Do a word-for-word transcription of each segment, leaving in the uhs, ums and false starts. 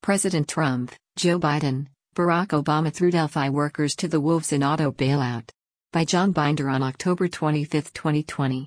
President Trump, Joe Biden, Barack Obama threw Delphi workers to the wolves in auto bailout. By John Binder on October twenty-fifth, twenty twenty.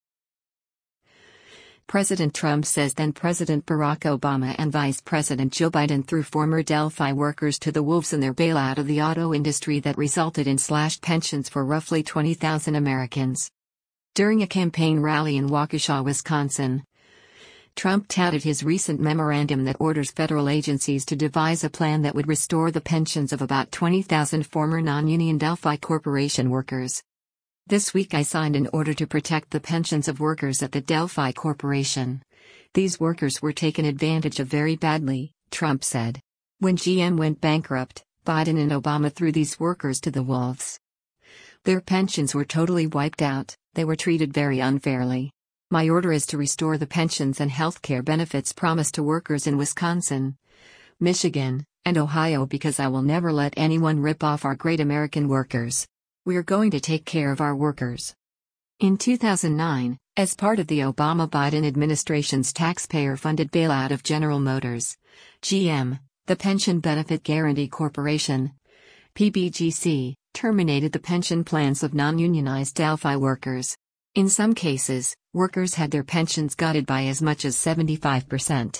President Trump says then President Barack Obama and Vice President Joe Biden threw former Delphi workers to the wolves in their bailout of the auto industry that resulted in slashed pensions for roughly twenty thousand Americans. During a campaign rally in Waukesha, Wisconsin, Trump touted his recent memorandum that orders federal agencies to devise a plan that would restore the pensions of about twenty thousand former non-union Delphi Corporation workers. This week I signed an order to protect the pensions of workers at the Delphi Corporation. These workers were taken advantage of very badly, Trump said. When G M went bankrupt, Biden and Obama threw these workers to the wolves. Their pensions were totally wiped out, they were treated very unfairly. My order is to restore the pensions and health care benefits promised to workers in Wisconsin, Michigan, and Ohio because I will never let anyone rip off our great American workers. We are going to take care of our workers. In two thousand nine, as part of the Obama-Biden administration's taxpayer-funded bailout of General Motors, G M, the Pension Benefit Guaranty Corporation, P B G C, terminated the pension plans of non-unionized Delphi workers. In some cases, workers had their pensions gutted by as much as seventy-five percent.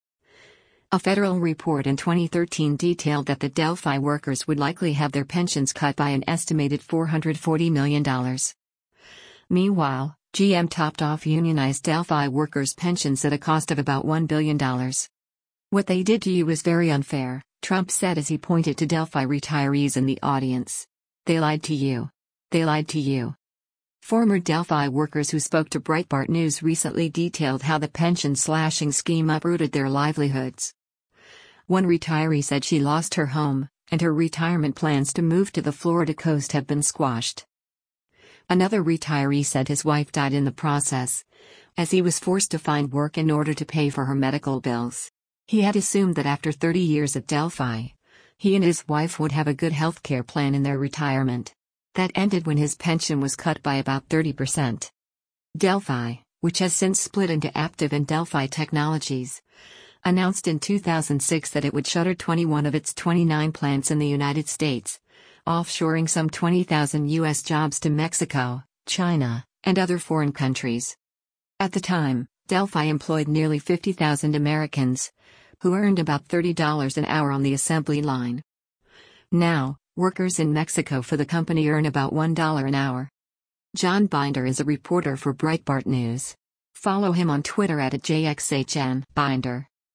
A federal report in twenty thirteen detailed that the Delphi workers would likely have their pensions cut by an estimated four hundred forty million dollars. Meanwhile, G M topped off unionized Delphi workers' pensions at a cost of about one billion dollars. What they did to you is very unfair, Trump said as he pointed to Delphi retirees in the audience. They lied to you. They lied to you. Former Delphi workers who spoke to Breitbart News recently detailed how the pension slashing scheme uprooted their livelihoods. One retiree said she lost her home, and her retirement plans to move to the Florida coast have been squashed. Another retiree said his wife died in the process, as he was forced to find work in order to pay for her medical bills. He had assumed that after thirty years at Delphi, he and his wife would have a good health care plan in their retirement. That ended when his pension was cut by about thirty percent. Delphi, which has since split into Aptiv and Delphi Technologies, announced in two thousand six that it would shutter twenty-one of its twenty-nine plants in the United States, offshoring some twenty thousand U S jobs to Mexico, China, and other foreign countries. At the time, Delphi employed nearly fifty thousand Americans, who earned about thirty dollars an hour on the assembly line. Now, workers in Mexico for the company earn about one dollar an hour. John Binder is a reporter for Breitbart News. Follow him on Twitter at J X H N Binder.